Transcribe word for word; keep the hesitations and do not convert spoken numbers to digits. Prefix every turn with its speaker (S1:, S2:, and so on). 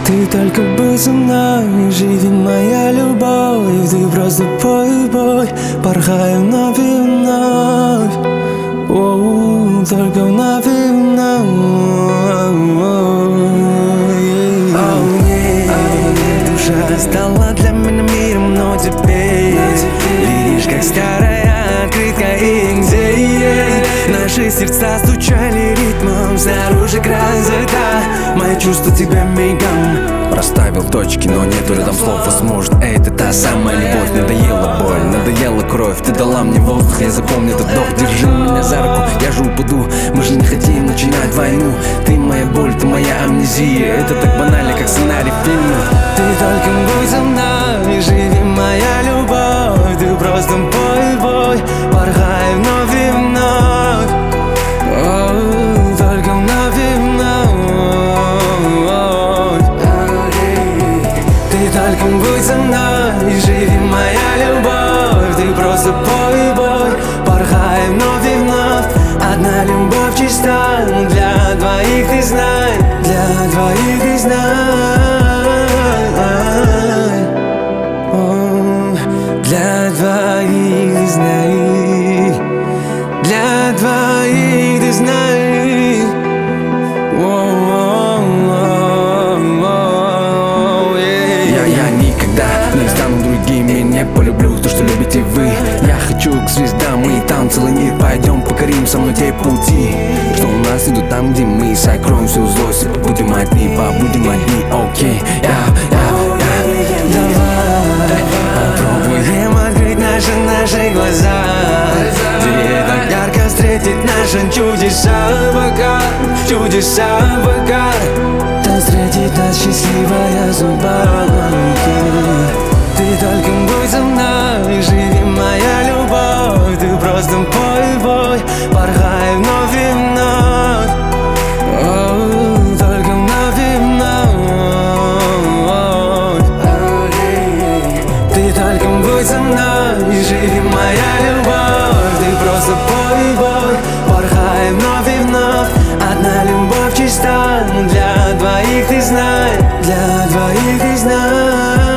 S1: Ты только будь со мной, живи моя любовь. Ты просто пой, пой, порхай вновь и вновь. Оу, только вновь и вновь. Оу, нет, душа стала для меня миром, но теперь видишь, как старая открытка, и где ей наши сердца стучали ритмом. Снаружи грозота, мои чувства тебя мигом
S2: расставил точки, но нету рядом слов. Возможно, это та самая любовь. Надоела боль, надоела кровь. Ты дала мне воздух, я запомню этот вдох. Держи меня за руку, я же упаду. Мы же не хотим начинать войну. Ты моя боль, ты моя амнезия. Это так банально, как сценарий фильма.
S1: Ты только будь со мной, живи моя любовь. Ты просто пой, пой, порхай вновь и вновь. О, только вновь и вновь. Ты только будь со мной, живи моя любовь. Ты просто пой, пой, порхай вновь и вновь. Одна любовь чиста, для двоих ты знай, для двоих ты знай. Для двоих ты знай, для двоих ты знай.
S2: Я, я никогда не стану другим, я не полюблю то, что любите вы. Я хочу к звездам, и там целый мир. Пойдем покорим со мной те пути, что у нас идут там, где мы сокроем всю злость. И побудем одни, побудем одни, окей. Я, я, я.
S1: Давай попробуем открыть наши, наши глаза, где так ярко встретить наши чудеса пока, чудеса пока. Там встретит нас счастливая судьба. Ты только будь со мной, живи моя любовь. Ты просто пой, пой, порхай вновь и вновь. О, только вновь и вновь. Ты только будь со мной, живи моя любовь. Ты просто пой, пой, порхай вновь и вновь. Одна любовь чиста, для двоих ты знай, для двоих ты знай.